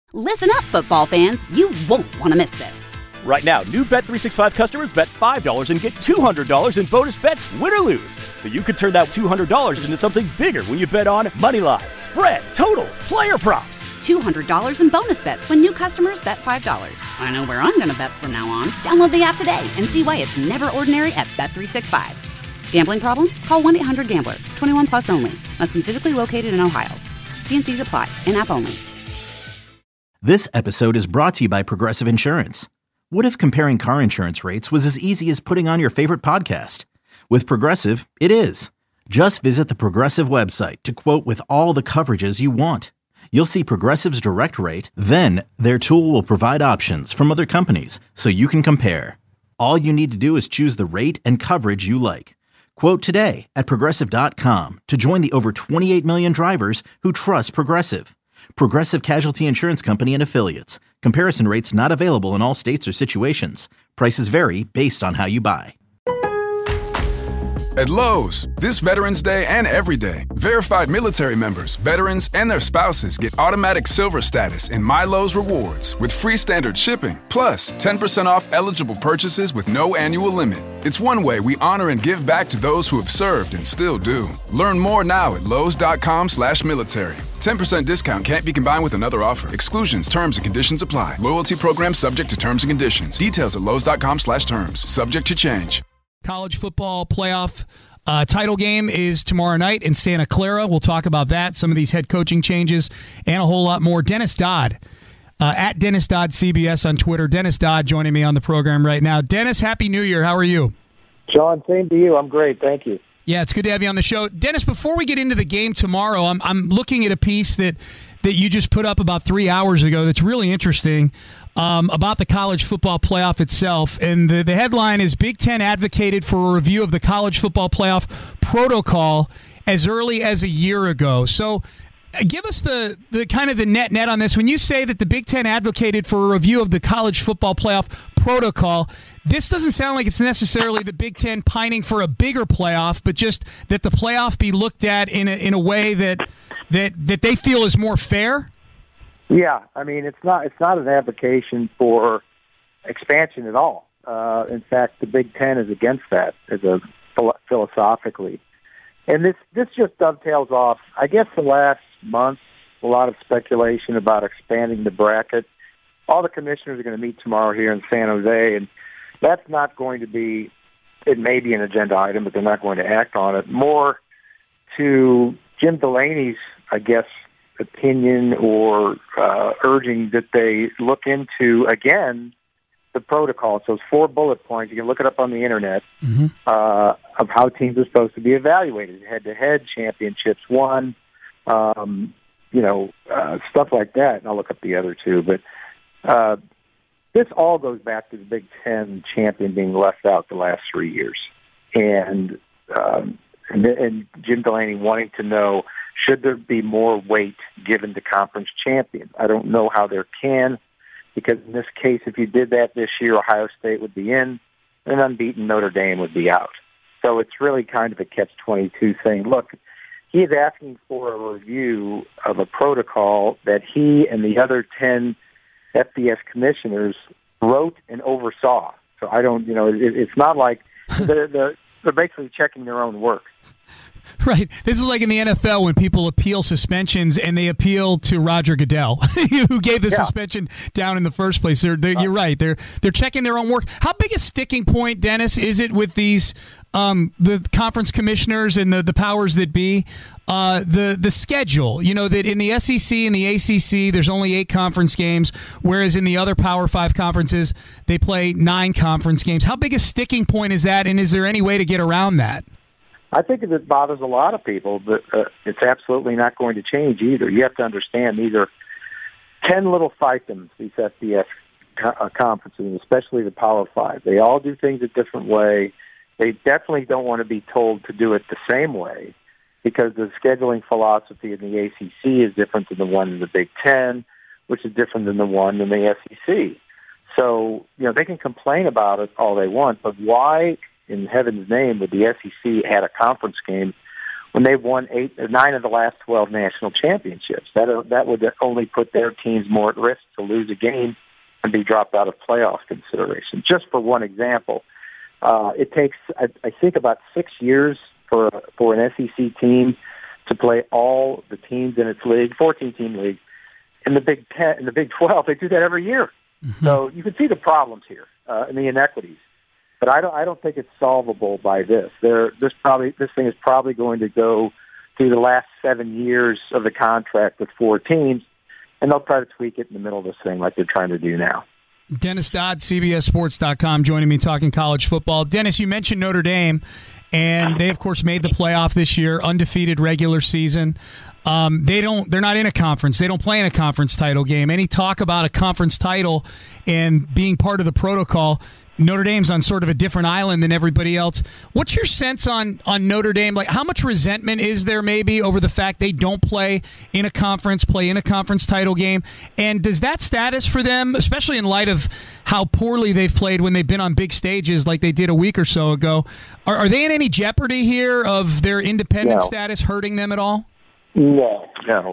Listen up, football fans. You won't want to miss this. Right now, new Bet365 customers bet $5 and get $200 in bonus bets, win or lose. So you could turn that $200 into something bigger when you bet on moneyline, spread, totals, player props. $200 in bonus bets when new customers bet $5. I know where I'm going to bet from now on. Download the app today and see why it's never ordinary at Bet365. Gambling problem? Call 1-800-GAMBLER. 21 plus only. Must be physically located in Ohio. T&Cs apply. In-app only. This episode is brought to you by Progressive Insurance. What if comparing car insurance rates was as easy as putting on your favorite podcast? With Progressive, it is. Just visit the Progressive website to quote with all the coverages you want. You'll see Progressive's direct rate, then their tool will provide options from other companies so you can compare. All you need to do is choose the rate and coverage you like. Quote today at Progressive.com to join the over 28 million drivers who trust Progressive. Progressive Casualty Insurance Company and Affiliates. Comparison rates not available in all states or situations. Prices vary based on how you buy. At Lowe's, this Veterans Day and every day, verified military members, veterans, and their spouses get automatic silver status in My Lowe's Rewards with free standard shipping, plus 10% off eligible purchases with no annual limit. It's one way we honor and give back to those who have served and still do. Learn more now at Lowes.com/military. 10% discount can't be combined with another offer. Exclusions, terms, and conditions apply. Loyalty program subject to terms and conditions. Details at Lowes.com/terms. Subject to change. College football playoff title game is tomorrow night in Santa Clara. We'll talk about that, some of these head coaching changes, and a whole lot more. Dennis Dodd, at Dennis Dodd CBS on Twitter. Dennis Dodd joining me on the program right now. Dennis, Happy New Year. How are you? Sean, same to you. I'm great. Thank you. Yeah, it's good to have you on the show. Dennis, before we get into the game tomorrow, I'm looking at a piece that you just put up about 3 hours ago that's really interesting about the college football playoff itself. And the headline is Big Ten advocated for a review of the college football playoff protocol as early as a year ago. So give us the kind of the net on this. When you say that the Big Ten advocated for a review of the college football playoff protocol, this doesn't sound like it's necessarily the Big Ten pining for a bigger playoff, but just that the playoff be looked at in a way that they feel is more fair. Yeah, I mean it's not an application for expansion at all. In fact, the Big Ten is against that philosophically, and this just dovetails off. I guess the last month, a lot of speculation about expanding the bracket. All the commissioners are going to meet tomorrow here in San Jose, and that's not going to be. It may be an agenda item, but they're not going to act on it. More to Jim Delaney's, I guess, opinion or urging that they look into, again, the protocol. So it's 4 bullet points. You can look it up on the Internet of how teams are supposed to be evaluated. Head-to-head, championships won, stuff like that. And I'll look up the other two. But this all goes back to the Big Ten champion being left out the last 3 years. And Jim Delaney wanting to know, should there be more weight given to conference champions? I don't know how there can, because in this case, if you did that this year, Ohio State would be in, and unbeaten Notre Dame would be out. So it's really kind of a catch-22 thing. Look, he is asking for a review of a protocol that he and the other 10 FBS commissioners wrote and oversaw. So I don't, it's not like they're basically checking their own work. Right. This is like in the NFL when people appeal suspensions and they appeal to Roger Goodell, who gave the suspension down in the first place. You're right. They're checking their own work. How big a sticking point, Dennis, is it with these the conference commissioners and the powers that be? The schedule, that in the SEC and the ACC, there's only 8 conference games, whereas in the other Power 5 conferences, they play 9 conference games. How big a sticking point is that, and is there any way to get around that? I think it bothers a lot of people, but it's absolutely not going to change either. You have to understand these are 10 little fiefdoms, these FBS conferences, especially the Power 5. They all do things a different way. They definitely don't want to be told to do it the same way, because the scheduling philosophy in the ACC is different than the one in the Big Ten, which is different than the one in the SEC. So, they can complain about it all they want, but why in heaven's name would the SEC add a conference game when they've won 9 of the last 12 national championships. That would only put their teams more at risk to lose a game and be dropped out of playoff consideration. Just for one example, it takes, I think, about 6 years for an SEC team to play all the teams in its league, 14-team league. In the Big 10, in the Big 12, they do that every year. Mm-hmm. So you can see the problems here and the inequities. But I don't think it's solvable by this. This thing is probably going to go through the last 7 years of the contract with 4 teams, and they'll try to tweak it in the middle of this thing like they're trying to do now. Dennis Dodd, CBSSports.com, joining me talking college football. Dennis, you mentioned Notre Dame, and they, of course, made the playoff this year, undefeated regular season. They're not in a conference. They don't play in a conference title game. Any talk about a conference title and being part of the protocol, Notre Dame's on sort of a different island than everybody else. What's your sense on Notre Dame? Like, how much resentment is there maybe over the fact they don't play in a conference title game? And does that status for them, especially in light of how poorly they've played when they've been on big stages like they did a week or so ago, are they in any jeopardy here of their independent status hurting them at all? No.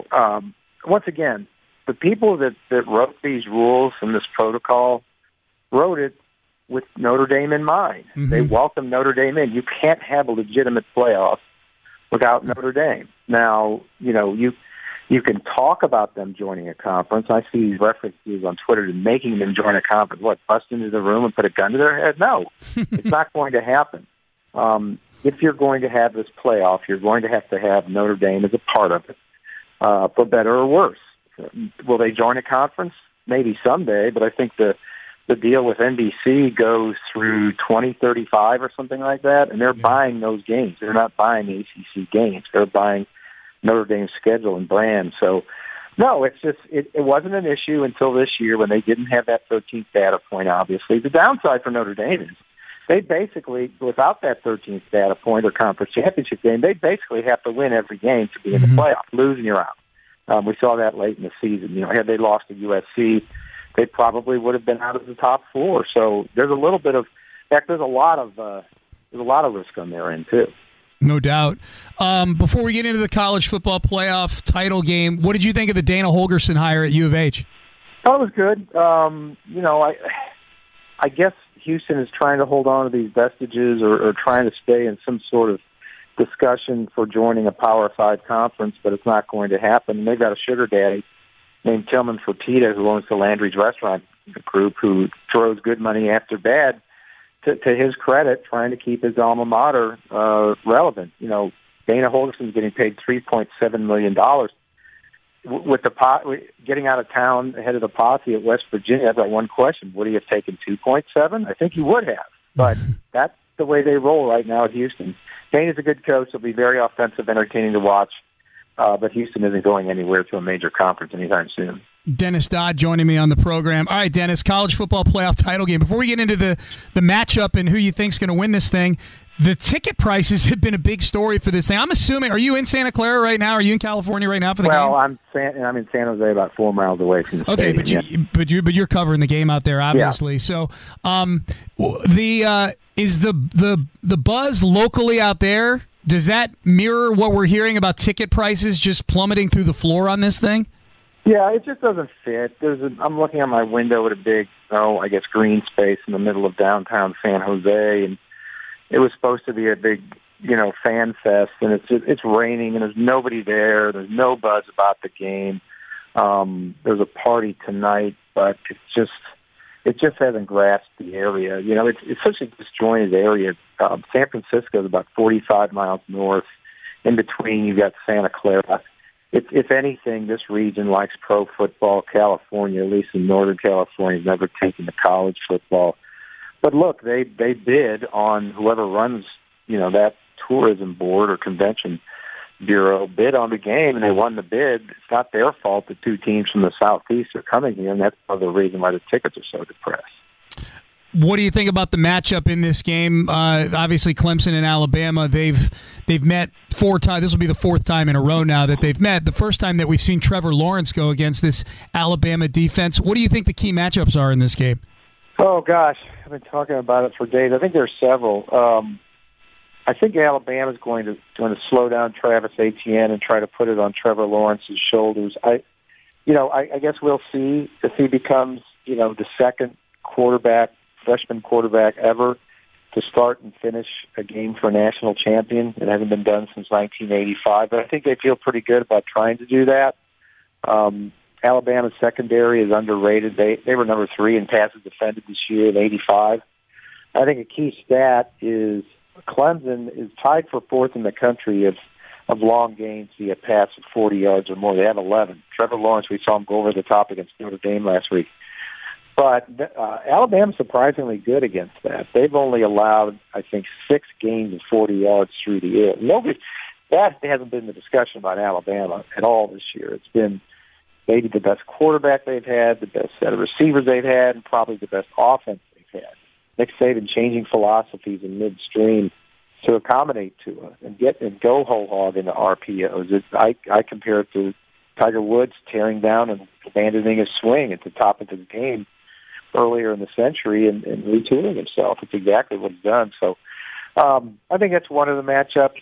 Once again, the people that wrote these rules and this protocol wrote it with Notre Dame in mind. Mm-hmm. They welcomed Notre Dame in. You can't have a legitimate playoff without Notre Dame. Now, you can talk about them joining a conference. I see these references on Twitter to making them join a conference. What, bust into the room and put a gun to their head? No, it's not going to happen. If you're going to have this playoff, you're going to have Notre Dame as a part of it, for better or worse. Will they join a conference? Maybe someday, but I think the deal with NBC goes through 2035 or something like that, and they're buying those games. They're not buying ACC games. They're buying Notre Dame's schedule and brand. So, no, it's just it wasn't an issue until this year when they didn't have that 13th data point, obviously. The downside for Notre Dame is they basically, without that 13th data point or conference championship game, they basically have to win every game to be in the playoff. Losing, you're out. We saw that late in the season. Had they lost to USC, they probably would have been out of the top 4. So there's a little bit of, in fact, there's a lot of risk on their end too. No doubt. Before we get into the college football playoff title game, what did you think of the Dana Holgorsen hire at U of H? Oh, it was good. I guess Houston is trying to hold on to these vestiges or trying to stay in some sort of discussion for joining a Power 5 conference, but it's not going to happen. And they've got a sugar daddy named Tillman Fertitta, who owns the Landry's Restaurant Group, who throws good money after bad, to his credit, trying to keep his alma mater relevant. Dana Holgorsen's getting paid $3.7 million. With getting out of town ahead of the posse at West Virginia, I've got one question. Would he have taken 2.7? I think he would have. But that's the way they roll right now at Houston. Dana's a good coach. He'll be very offensive, entertaining to watch. But Houston isn't going anywhere to a major conference anytime soon. Dennis Dodd joining me on the program. All right, Dennis, college football playoff title game. Before we get into the matchup and who you think's going to win this thing, the ticket prices have been a big story for this thing. I'm assuming, are you in Santa Clara right now? Are you in California right now for the game? Well, I'm in San Jose, about 4 miles away from the stadium. But you're covering the game out there, obviously. Yeah. So, is the buzz locally out there? Does that mirror what we're hearing about ticket prices just plummeting through the floor on this thing? Yeah, it just doesn't fit. I'm looking out my window at a big, green space in the middle of downtown San Jose, and it was supposed to be a big, fan fest, and it's raining, and there's nobody there. There's no buzz about the game. There's a party tonight, but it just hasn't grasped the area. It's such a disjointed area. San Francisco is about 45 miles north. In between, you've got Santa Clara. If anything, this region likes pro football. California, at least in Northern California, has never taken to college football. But look, they bid on whoever runs, that tourism board or convention bureau bid on the game, and they won the bid. It's not their fault that 2 teams from the Southeast are coming here, and that's part of the reason why the tickets are so depressed. What do you think about the matchup in this game? Obviously, Clemson and Alabama, they've met 4 times. This will be the 4th time in a row now that they've met. The first time that we've seen Trevor Lawrence go against this Alabama defense. What do you think the key matchups are in this game? Oh, gosh. I've been talking about it for days. I think there are several. I think Alabama's going to slow down Travis Etienne and try to put it on Trevor Lawrence's shoulders. I guess we'll see if he becomes, the second freshman quarterback ever to start and finish a game for a national champion. It hasn't been done since 1985, but I think they feel pretty good about trying to do that. Alabama's secondary is underrated. They were number 3 in passes defended this year in 85. I think a key stat is Clemson is tied for 4th in the country of long gains via pass of 40 yards or more. They have 11. Trevor Lawrence, we saw him go over the top against Notre Dame last week. But Alabama's surprisingly good against that. They've only allowed, I think, 6 gains of 40 yards through the air. That hasn't been the discussion about Alabama at all this year. It's been maybe the best quarterback they've had, the best set of receivers they've had, and probably the best offense they've had. Nick Saban changing philosophies in midstream to accommodate Tua and go whole hog into RPOs. I compare it to Tiger Woods tearing down and abandoning his swing at the top of his game earlier in the century and retooling himself. It's exactly what he's done. So I think that's one of the matchups.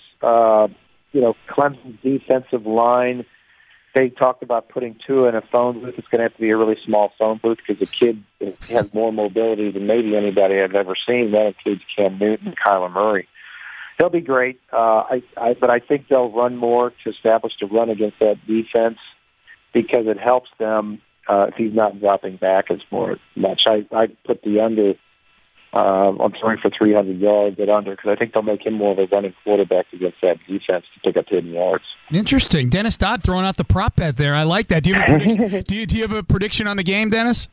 Clemson's defensive line, they talked about putting Tua in a phone booth. It's going to have to be a really small phone booth because the kid has more mobility than maybe anybody I've ever seen. That includes Cam Newton and Kyler Murray. They'll be great, but I think they'll run more to establish the run against that defense because it helps them if he's not dropping back as much. I put the under. I'm sorry for 300 yards at under because I think they'll make him more of a running quarterback against that defense to pick up hidden yards. Interesting. Dennis Dodd throwing out the prop bet there. I like that. Do you have a prediction, do you have a prediction on the game, Dennis?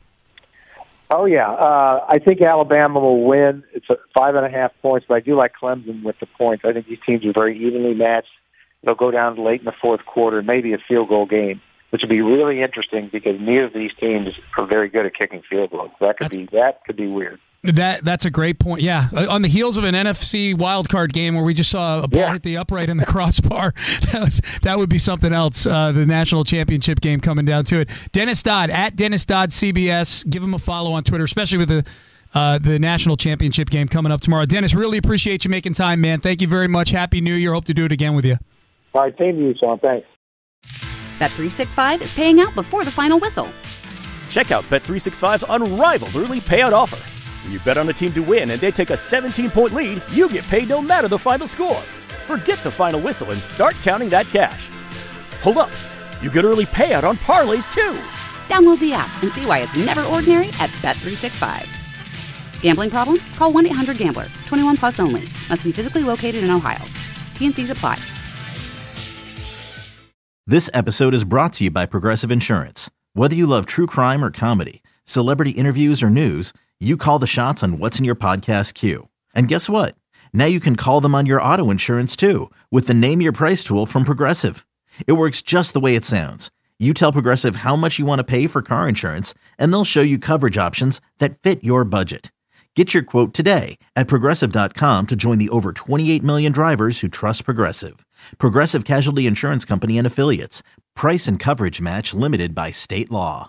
Oh, yeah. I think Alabama will win. It's 5.5 points, but I do like Clemson with the points. I think these teams are very evenly matched. It'll go down late in the fourth quarter, maybe a field goal game, which would be really interesting because neither of these teams are very good at kicking field goals. That could be weird. That's a great point. Yeah, on the heels of an NFC wildcard game where we just saw a ball hit the upright in the crossbar, that would be something else. The national championship game coming down to it. Dennis Dodd at Dennis Dodd CBS. Give him a follow on Twitter, especially with the national championship game coming up tomorrow. Dennis, really appreciate you making time, man. Thank you very much. Happy New Year. Hope to do it again with you. All right, same to you, Sean. Thanks. Bet365 is paying out before the final whistle. Check out Bet365's unrivaled early payout offer. When you bet on a team to win and they take a 17-point lead, you get paid no matter the final score. Forget the final whistle and start counting that cash. Hold up. You get early payout on parlays, too. Download the app and see why it's never ordinary at Bet365. Gambling problem? Call 1-800-GAMBLER. 21 plus only. Must be physically located in Ohio. T&Cs apply. This episode is brought to you by Progressive Insurance. Whether you love true crime or comedy, celebrity interviews or news, you call the shots on what's in your podcast queue. And guess what? Now you can call them on your auto insurance too with the Name Your Price tool from Progressive. It works just the way it sounds. You tell Progressive how much you want to pay for car insurance, and they'll show you coverage options that fit your budget. Get your quote today at Progressive.com to join the over 28 million drivers who trust Progressive. Progressive Casualty Insurance Company and Affiliates. Price and coverage match limited by state law.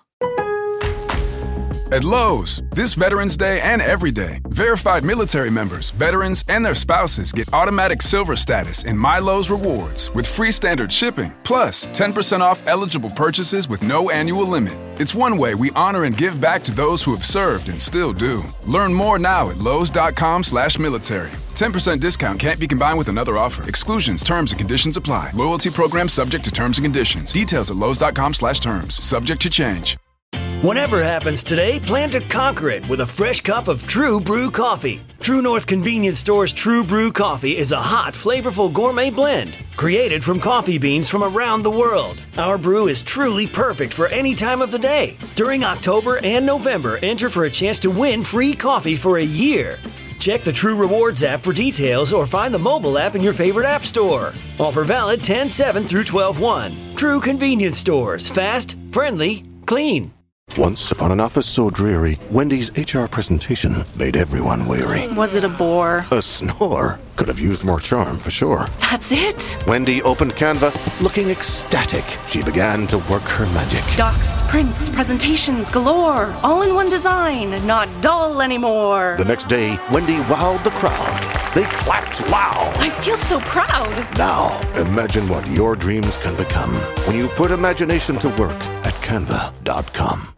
At Lowe's, this Veterans Day and every day, verified military members, veterans, and their spouses get automatic silver status in My Lowe's Rewards with free standard shipping, plus 10% off eligible purchases with no annual limit. It's one way we honor and give back to those who have served and still do. Learn more now at Lowe's.com/military. 10% discount can't be combined with another offer. Exclusions, terms, and conditions apply. Loyalty program subject to terms and conditions. Details at Lowe's.com/terms. Subject to change. Whatever happens today, plan to conquer it with a fresh cup of True Brew coffee. True North Convenience Store's True Brew coffee is a hot, flavorful gourmet blend created from coffee beans from around the world. Our brew is truly perfect for any time of the day. During October and November, enter for a chance to win free coffee for a year. Check the True Rewards app for details or find the mobile app in your favorite app store. Offer valid 10/7 through 12/1. True Convenience Stores. Fast, friendly, clean. Once upon an office so dreary, Wendy's HR presentation made everyone weary. Was it a bore? A snore. Could have used more charm, for sure. That's it? Wendy opened Canva, looking ecstatic. She began to work her magic. Docs, prints, presentations galore. All in one design, not dull anymore. The next day, Wendy wowed the crowd. They clapped loud. I feel so proud. Now, imagine what your dreams can become when you put imagination to work at Canva.com.